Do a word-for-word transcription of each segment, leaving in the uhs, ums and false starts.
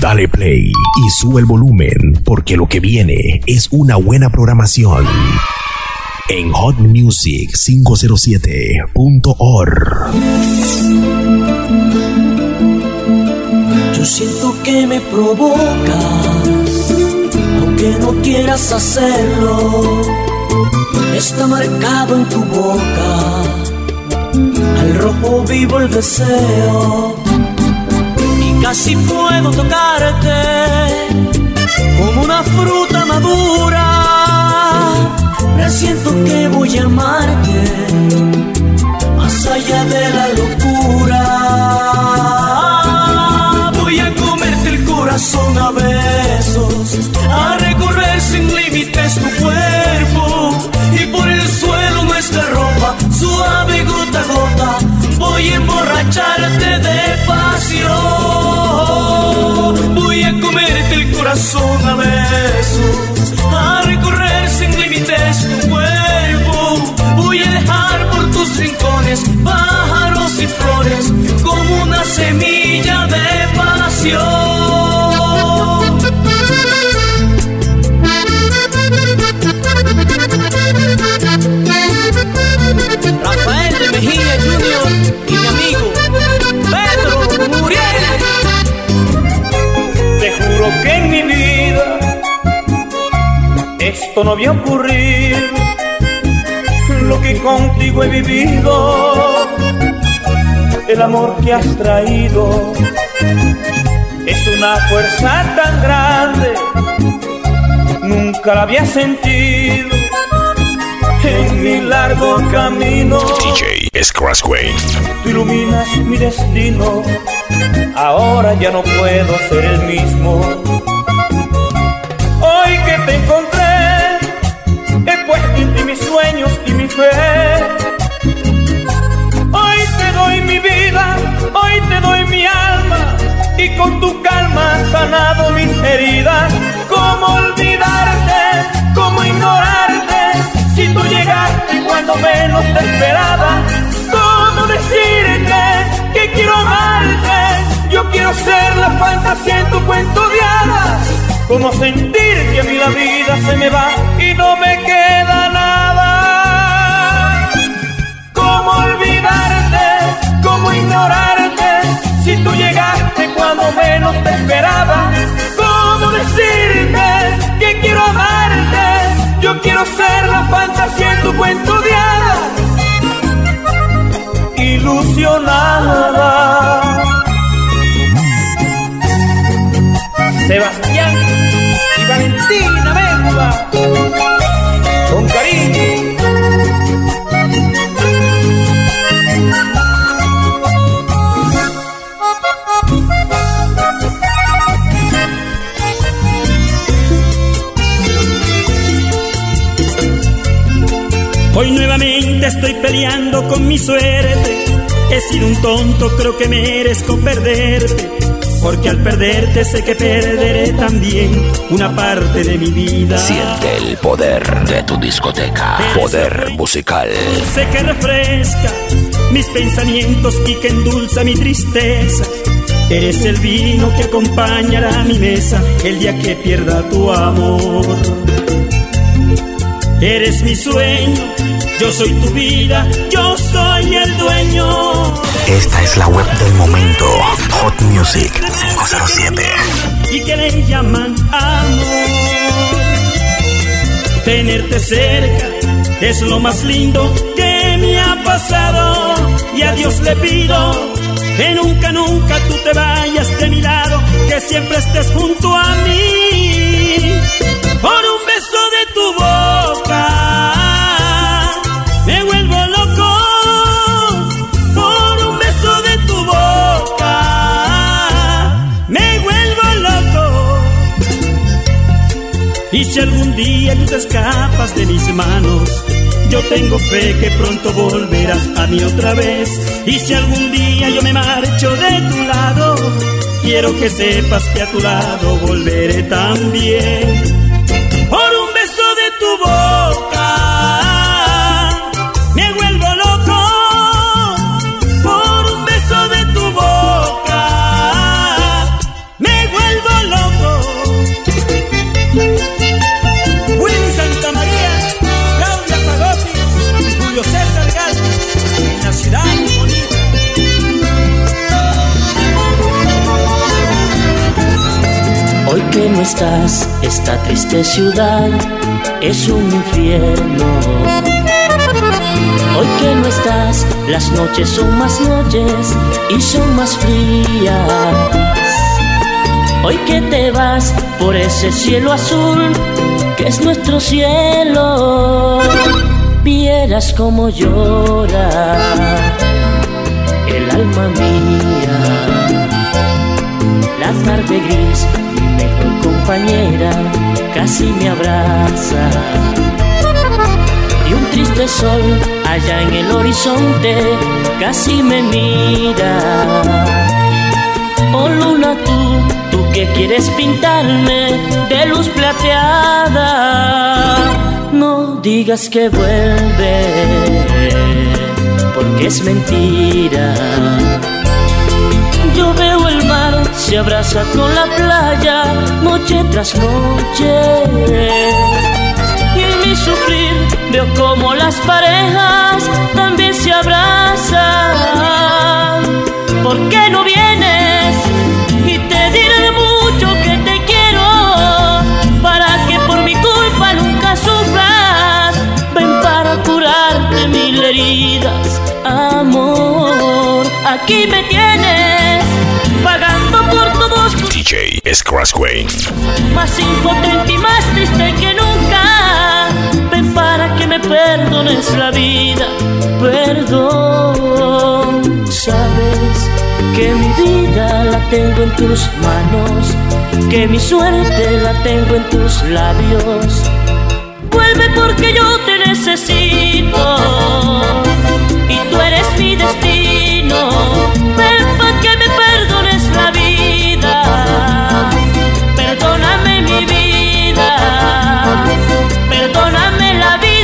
Dale play y sube el volumen porque lo que viene es una buena programación en hot music cinco cero siete punto org. Yo siento que me provocas, aunque no quieras hacerlo. Está marcado en tu boca, al rojo vivo el deseo. Y casi puedo tocarte como una fruta madura. Presiento que voy a amarte más allá de la locura. Voy a comerte el corazón a besos, a recorrer sin límites tu cuerpo, y por el suelo nuestra ropa, suave gota a gota, voy a emborracharte de pasión. Voy a comerte el corazón a besos, a recorrer sin límites tu cuerpo, voy a dejar por tus rincones pájaros y flores como una semilla de pasión. Rafael de Mejía Junior y mi amigo Pedro Muriel. Te juro que en mi vida esto no había ocurrido, lo que contigo he vivido, el amor que has traído es una fuerza tan grande, nunca la había sentido en mi largo camino. D J Scratchway. Tú iluminas mi destino, ahora ya no puedo ser el mismo. Hoy que te encontré, he puesto en ti mis sueños y mi fe. Hoy te doy mi vida, hoy te doy mi alma, y con tu calma has sanado mis heridas. ¿Cómo olvidarte? ¿Cómo ignorarte? Si tú llegaste cuando menos te esperaba. ¿Cómo decirte que quiero amarte? Yo quiero ser la fantasía en tu cuento de hadas. ¿Cómo sentir que a mí la vida se me va y no me queda nada? ¿Cómo olvidarte? ¿Cómo ignorarte? Si tú llegaste cuando menos te esperaba. ¿Cómo decirte que quiero amarte? Yo quiero ser la fantasía en tu cuento de hadas. Ilusionada. Sebastián y Valentina Mengua, con cariño. Hoy nuevamente estoy peleando con mi suerte. He sido un tonto, creo que merezco perderte, porque al perderte sé que perderé también una parte de mi vida. Siente el poder de tu discoteca. Eres poder musical. Sé que refresca mis pensamientos y que endulza mi tristeza. Eres el vino que acompañará mi mesa el día que pierda tu amor. Eres mi sueño, yo soy tu vida, yo soy el dueño. Esta es la web del momento, Hot Music cinco cero siete. Y que le llaman amor. Tenerte cerca es lo más lindo que me ha pasado. Y a Dios le pido que nunca, nunca tú te vayas de mi lado, que siempre estés junto a mí. Por un beso de tu boca me vuelvo loco, por un beso de tu boca me vuelvo loco. Y si algún día tú te escapas de mis manos, yo tengo fe que pronto volverás a mí otra vez. Y si algún día yo me marcho de tu lado, quiero que sepas que a tu lado volveré también. Por un beso de tu boca me vuelvo loco, por un beso de tu boca me vuelvo que no estás, esta triste ciudad es un infierno. Hoy que no estás, las noches son más noches y son más frías. Hoy que te vas por ese cielo azul que es nuestro cielo, vieras cómo llora el alma mía. La tarde gris, mi mejor compañera, casi me abraza. Y un triste sol allá en el horizonte casi me mira. Oh luna, tú, tú que quieres pintarme de luz plateada, no digas que vuelve, porque es mentira. Yo veo el mar, se abraza con la playa, noche tras noche. Y en mi sufrir veo como las parejas también se abrazan. ¿Por qué no vienes? Y te diré mucho que te quiero, para que por mi culpa nunca sufras. Ven para curarte mil heridas, amor. Aquí me tienes, pagando por todos tus D J Scratchway, más impotente y más triste que nunca. Ven para que me perdones la vida, perdón. Sabes que mi vida la tengo en tus manos, que mi suerte la tengo en tus labios. Vuelve porque yo te necesito y tú eres mi destino. Ven para que me perdones la vida, perdóname mi vida, perdóname la vida.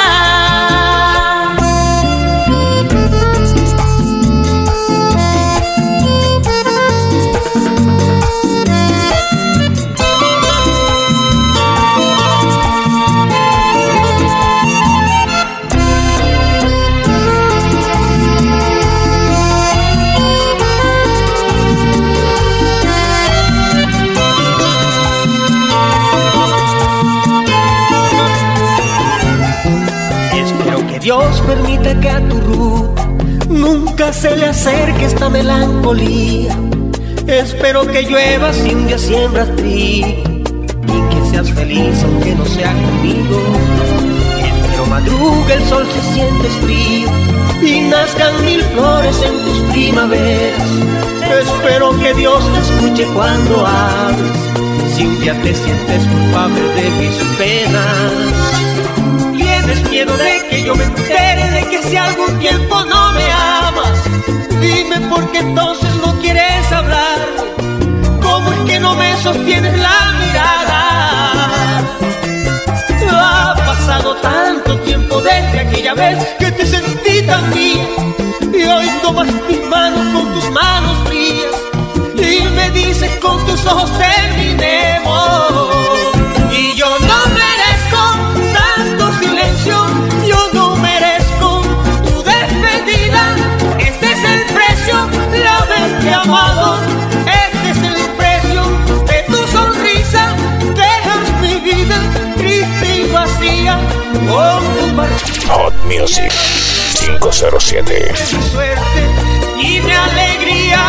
Dios permite que a tu Ruth nunca se le acerque esta melancolía. Espero que llueva si un día siembras trigo y que seas feliz aunque no sea conmigo. Espero madrugue el sol si sientes frío y nazcan mil flores en tus primaveras. Espero que Dios te escuche cuando hables si un día te sientes culpable de mis penas. ¿Tienes miedo de que yo me entere de que si algún tiempo no me amas? Dime por qué entonces no quieres hablar. ¿Cómo es que no me sostienes la mirada? Ha pasado tanto tiempo desde aquella vez que te sentí tan mía, y hoy tomas mis manos con tus manos frías y me dices con tus ojos terminemos. Y yo no merezco tanto silencio, yo no merezco tu despedida. Este es el precio de haberte amado, este es el precio de tu sonrisa. Dejas mi vida triste y vacía con tu partida. Hot Music cinco cero siete. Mi suerte y mi alegría.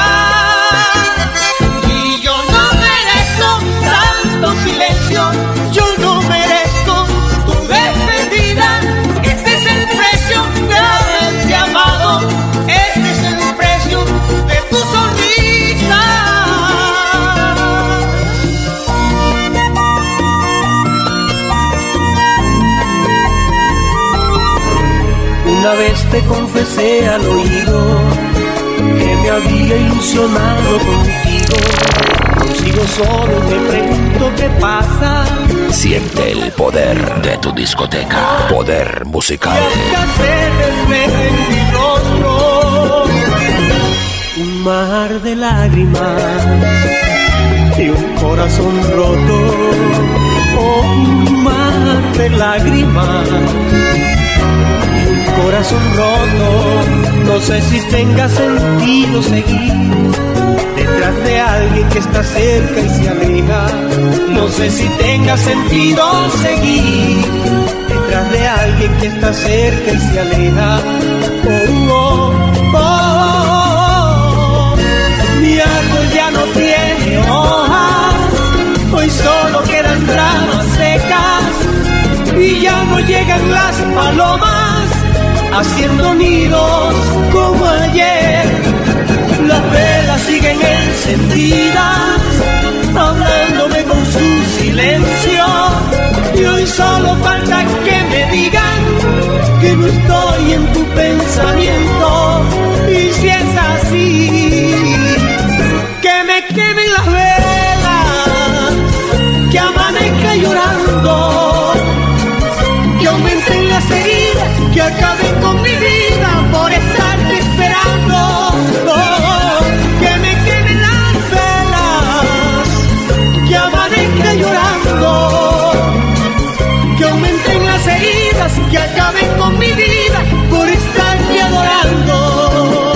Y yo no merezco tanto silencio, yo no merezco tu despedida. Este es el precio de haberte amado, este es el precio de tu sonrisa. Una vez te confesé al oído que me había ilusionado contigo. Consigo solo me pregunto qué pasa. Siente el poder de tu discoteca. Poder musical. Se refleja en mi rostro un mar de lágrimas y un corazón roto. Oh, un mar de lágrimas, corazón roto. No sé si tenga sentido seguir detrás de alguien que está cerca y se aleja. no sé si tenga sentido seguir detrás de alguien que está cerca y se aleja. Oh, oh, oh, oh. Mi árbol ya no tiene hojas, hoy solo quedan ramas secas y ya no llegan las palomas haciendo nidos como ayer. Las velas siguen encendidas, hablándome con su silencio, y hoy solo falta que me digan que no estoy en tu pensamiento. Y si es así, que me quemen las velas, que amanezca llorando, que aumenten las heridas, que acaben con mi vida por estarte esperando. Oh, que me quemen las velas, que amanezca llorando, que aumenten las heridas, que acaben con mi vida por estarte adorando.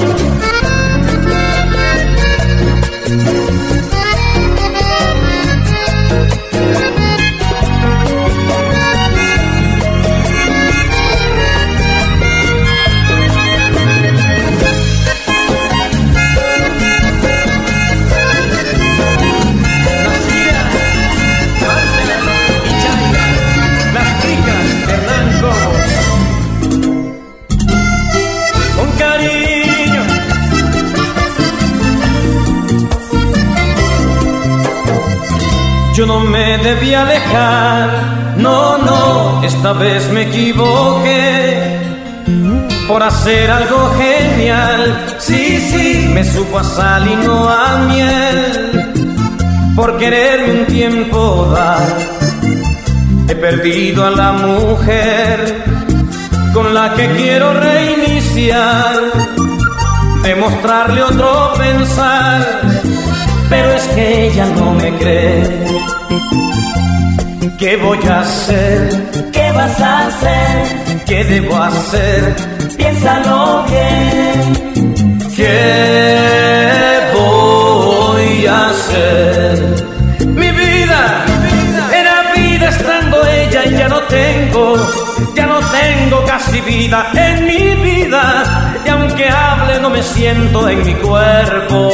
Yo no me debía alejar, no, no, esta vez me equivoqué por hacer algo genial. Sí, sí, me supo a sal y no a miel, por quererme un tiempo dar. He perdido a la mujer con la que quiero reiniciar, demostrarle otro pensar, pero es que ella no me cree. ¿Qué voy a hacer? ¿Qué vas a hacer? ¿Qué debo hacer? Piénsalo bien. ¿Qué voy a hacer? Mi vida era vida estando ella y ya no tengo, ya no tengo casi vida en mi vida. Y aunque hable no me siento en mi cuerpo.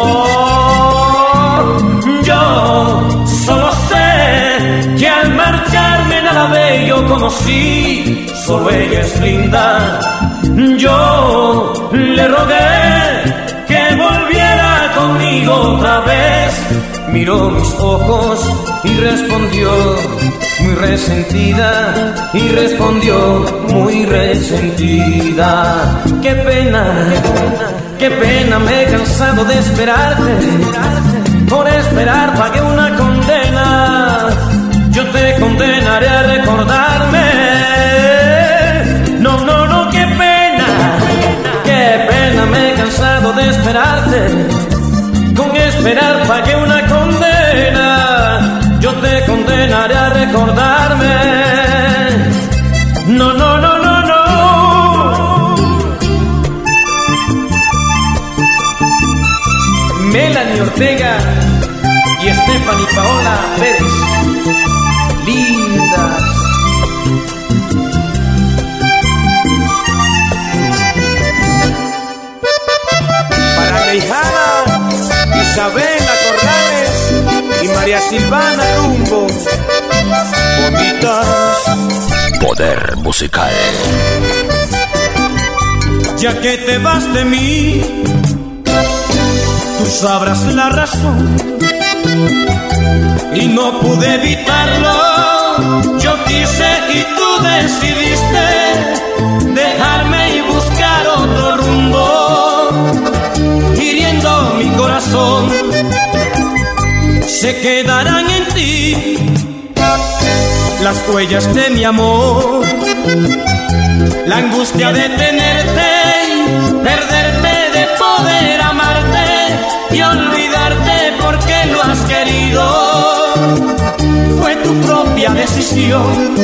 Yo solo sé que al marcharme nada bello conocí, solo ella es linda. Yo le rogué que volviera conmigo otra vez, miró mis ojos y respondió muy resentida, y respondió muy resentida. Qué pena, qué pena, me he cansado de esperarte, por esperar pagué una condena. Yo te condenaré a recordarme. No, no, no, qué pena, qué pena, me he cansado de esperarte. Con esperar pagué una condena. Yo te condenaré a recordarme. No, no, no, no, no. Melanie Ortega y Stephanie Paola Pérez, lindas. Para mi hijada Isabela Corrales y María Silvana Rumbo, bonitas. Poder musical. Ya que te vas de mí, tú sabrás la razón, y no pude evitarlo. Yo quise y tú decidiste dejarme y buscar otro rumbo, hiriendo mi corazón. Se quedarán en ti las huellas de mi amor, la angustia de tenerte, perderte, de poder amarte y olvidarte porque lo has querido. Fue tu propia decisión.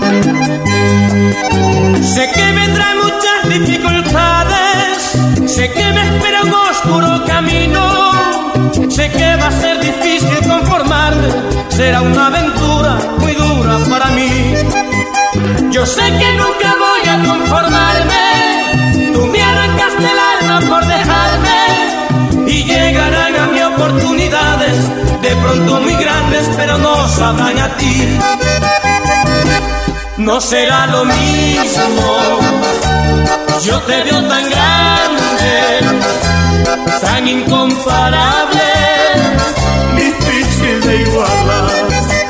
Sé que vendrán muchas dificultades, sé que me espera un oscuro camino, sé que va a ser difícil conformarme, será será una aventura muy dura para mí. Yo sé que nunca voy a conformarme, tú me arrancaste el alma por dejarme, y llegarán a mí oportunidades, de pronto muy grandes, pero no sabrán a ti. No será lo mismo, yo te veo tan grande, tan incomparable, difícil de igualar.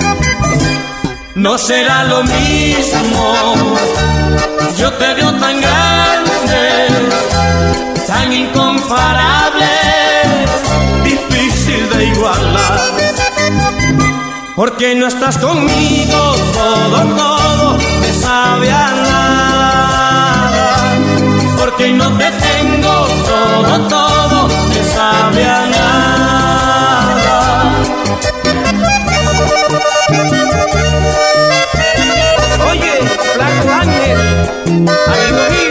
No será lo mismo, yo te veo tan grande, tan incomparable, difícil de igualar. Porque no estás conmigo, todo, todo me sabe a nada. Porque no te tengo, todo, todo me sabe a nada. Oye, Flaco Ángel, amigo mío.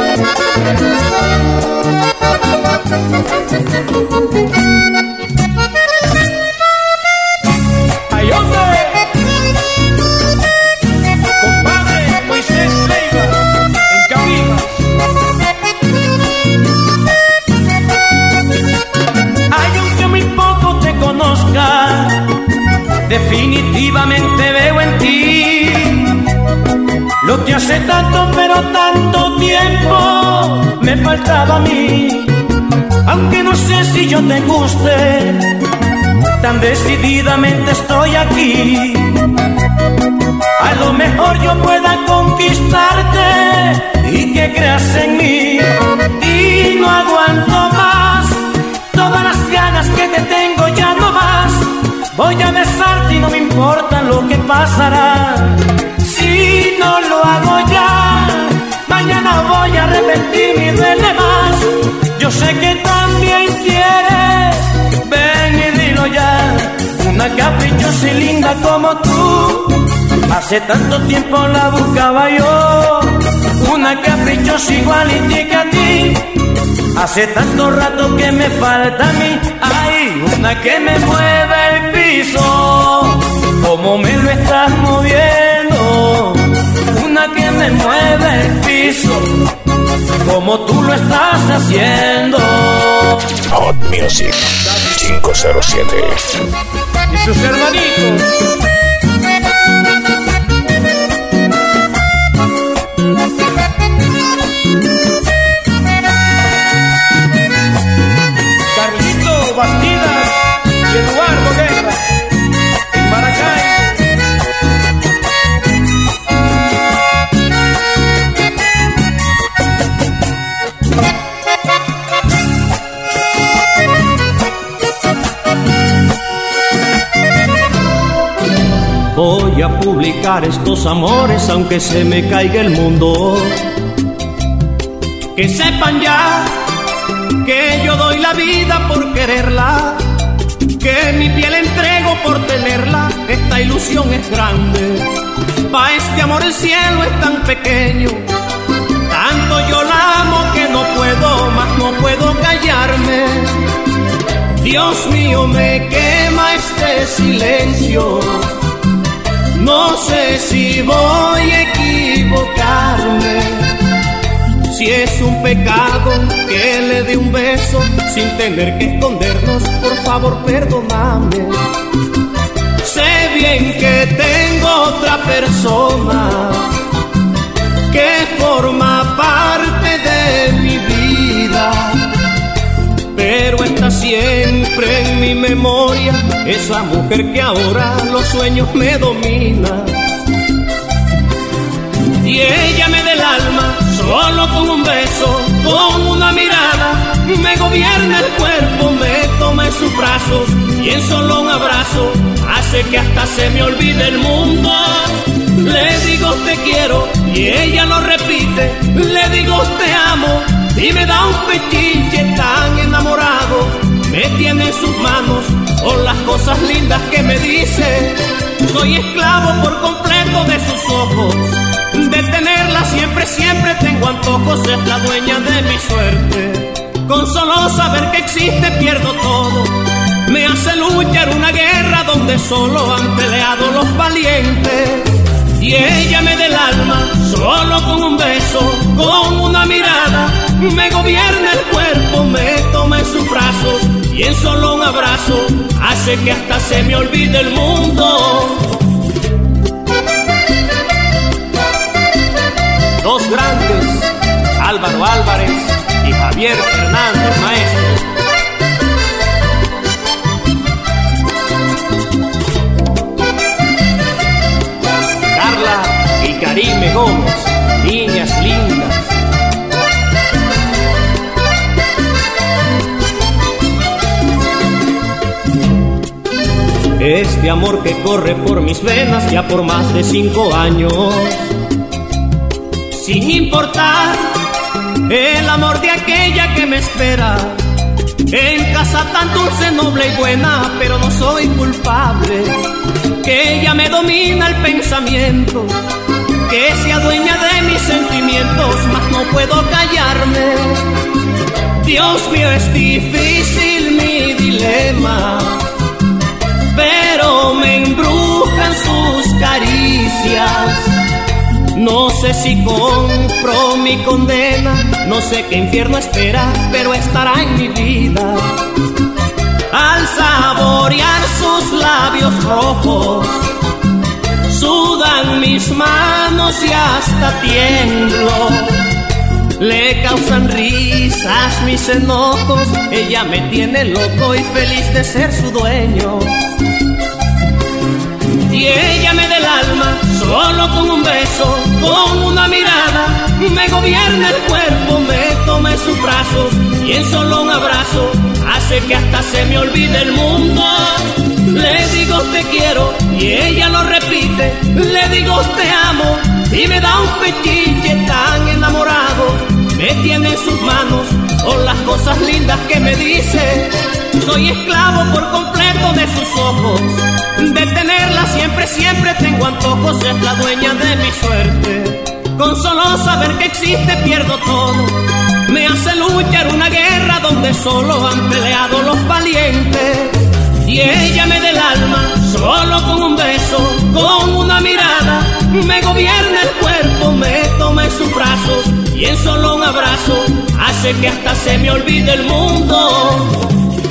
¡Ay, hombre! Compadre Moisés Leiva, en Cabimas. Ay, aunque muy poco te conozca, definitivamente veo en ti lo que hace tanto, pero tanto tiempo me faltaba a mí. Aunque no sé si yo te guste, tan decididamente estoy aquí. A lo mejor yo pueda conquistarte y que creas en mí. Y no aguanto más, todas las ganas que te tengo ya no más. Voy a besarte y no me importa lo que pasará. Si no lo hago ya, mañana voy a arrepentirme y duele más. Yo sé que también quieres, ven y dilo ya. Una caprichosa y linda como tú, hace tanto tiempo la buscaba yo. Una caprichosa igualitica a ti, hace tanto rato que me falta a mí. Ay, una que me mueve el piso, como me lo estás moviendo. Una que me mueve el piso, como tú lo estás haciendo. Hot Music cinco cero siete y sus hermanitos. Carlito Bastidas y Eduardo Guerra en Maracay. Voy a publicar estos amores aunque se me caiga el mundo. Que sepan ya que yo doy la vida por quererla, que mi piel entrego por tenerla. Esta ilusión es grande, pa' este amor el cielo es tan pequeño. Tanto yo la amo que no puedo más, no puedo callarme. Dios mío, me quema este silencio. No sé si voy a equivocarme, si es un pecado que le dé un beso sin tener que escondernos. Por favor, perdóname. Sé bien que tengo otra persona que forma parte de mi vida, pero está siempre en mi memoria esa mujer que ahora los sueños me domina. Y ella me da el alma solo con un beso, con una mirada, me gobierna el cuerpo, me toma en sus brazos y en solo un abrazo hace que hasta se me olvide el mundo. Le digo te quiero y ella lo repite, le digo te amo y me da un pechinche tan enamorado. Me tiene en sus manos por las cosas lindas que me dice. Soy esclavo por completo de sus ojos, de tenerla siempre, siempre tengo antojos. Es la dueña de mi suerte, con solo saber que existe pierdo todo. Me hace luchar una guerra donde donde solo han peleado los valientes. Y ella me da el alma solo con un beso, con una mirada, me gobierna el cuerpo, me toma en sus brazos y en solo un abrazo hace que hasta se me olvide el mundo. Dos grandes, Álvaro Álvarez y Javier Fernández, maestro. Carla y Karime Gómez, niñas lindas. Este amor que corre por mis venas ya por más de cinco años, sin importar el amor de aquella que me espera, en casa tan dulce, noble y buena, pero no soy culpable, que ella me domina el pensamiento, que se adueña de mis sentimientos, mas no puedo callarme. Dios mío, es difícil mi dilema, pero me embrujan sus caricias. No sé si compro mi condena, no sé qué infierno espera, pero estará en mi vida. Al saborear sus labios rojos, sudan mis manos y hasta tiemblo. Le causan risas mis enojos, ella me tiene loco y feliz de ser su dueño. Y ella me da el alma solo con un beso, con una mirada, me gobierna el cuerpo, me toma en sus brazos y en solo un abrazo hace que hasta se me olvide el mundo. Le digo te quiero y ella lo repite, le digo te amo y me da un pechiche tan enamorado. Me tiene en sus manos con las cosas lindas que me dice. Soy esclavo por completo de sus ojos, de tenerla siempre, siempre tengo antojos. Es la dueña de mi suerte, con solo saber que existe pierdo todo. Me hace luchar una guerra donde solo han peleado los valientes. Y ella me da el alma solo con un beso, con una mirada, me gobierna el cuerpo, me toma en sus brazos y en solo un abrazo hace que hasta se me olvide el mundo.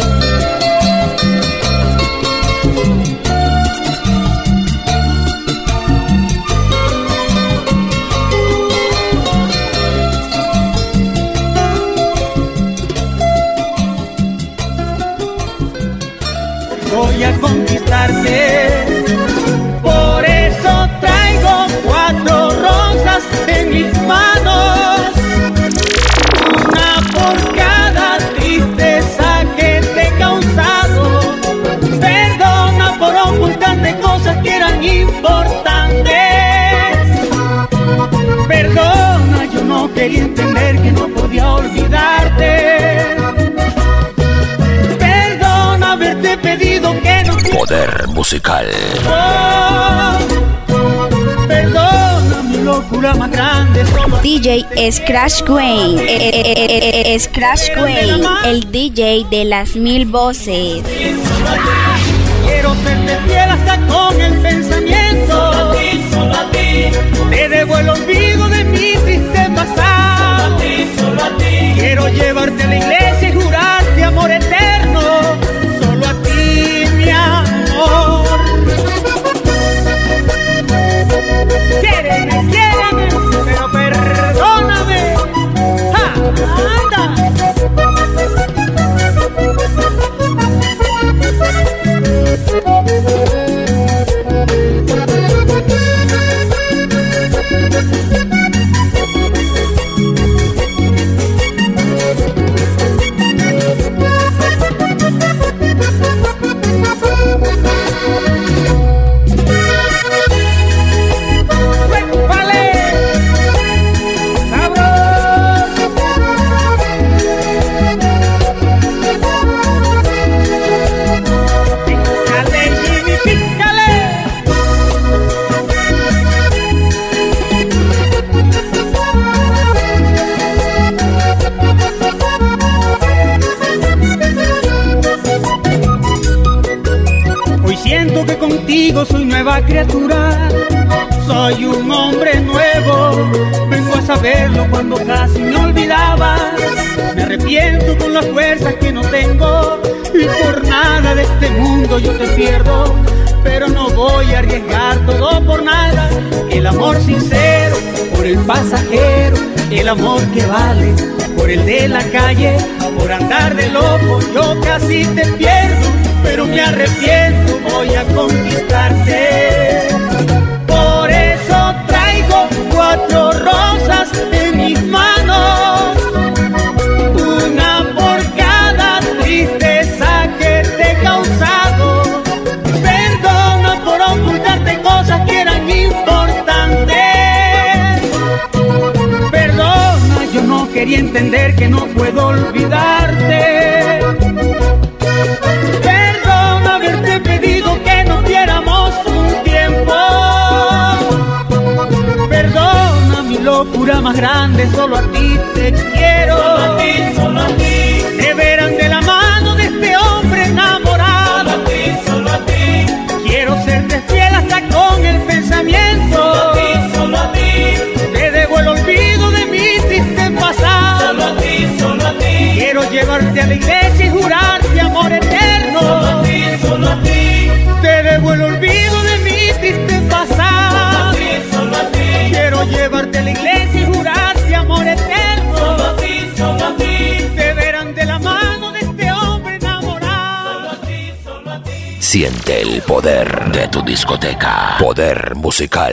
Voy a conquistarte, por eso traigo cuatro rosas en mis manos, una por cada tristeza que te he causado. Perdona por ocultarte cosas que eran importantes. Perdona, yo no quería entender que no podía olvidarte. Perdona haberte pedido que no... Poder musical. Oh, perdona mi locura más grande. Solo... D J Scratch Wayne, eh, eh, eh, eh, Scratch Wayne, el D J de las mil voces. Quiero serte fiel hasta con el pensamiento. Solo a ti, solo a ti. Te debo el olvido de mi triste pasado. Solo a ti, solo a ti. Quiero llevarte a la iglesia y jurarte amor eterno. Solo a ti, mi amor. Quiéreme, quiéreme, pero perdóname. ¡Ja! ¡Anda! Siento que contigo soy nueva criatura, soy un hombre nuevo. Vengo a saberlo cuando casi me olvidabas. Me arrepiento con las fuerzas que no tengo y por nada de este mundo yo te pierdo. Pero no voy a arriesgar todo por nada. El amor sincero por el pasajero, el amor que vale por el de la calle. Por andar de loco yo casi te pierdo, pero me arrepiento, voy a conquistarte. Por eso traigo cuatro rosas en mis manos, una por cada tristeza que te he causado. Perdona por ocultarte cosas que eran importantes. Perdona, yo no quería entender que no puedo olvidarte. Locura más grande, solo a ti te quiero. Solo a ti, solo a ti. Te verán de la mano de este hombre enamorado. Solo a ti, solo a ti. Quiero serte fiel hasta con el pensamiento. Solo a ti, solo a ti. Te debo el olvido de mi triste pasado. Solo a ti, solo a ti. Quiero llevarte a la iglesia y jurarte amor eterno. Solo a ti, solo a ti. Te debo el olvido de mi triste pasado. Solo a ti, solo a ti. Quiero llevarte a la iglesia y jurarte amor eterno. Solo a ti, solo a ti. Te verán de la mano de este hombre enamorado. Solo a ti, solo a ti. Siente el poder de tu discoteca. Poder musical.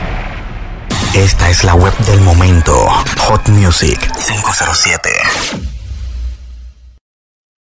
Esta es la web del momento. Hot Music quinientos siete.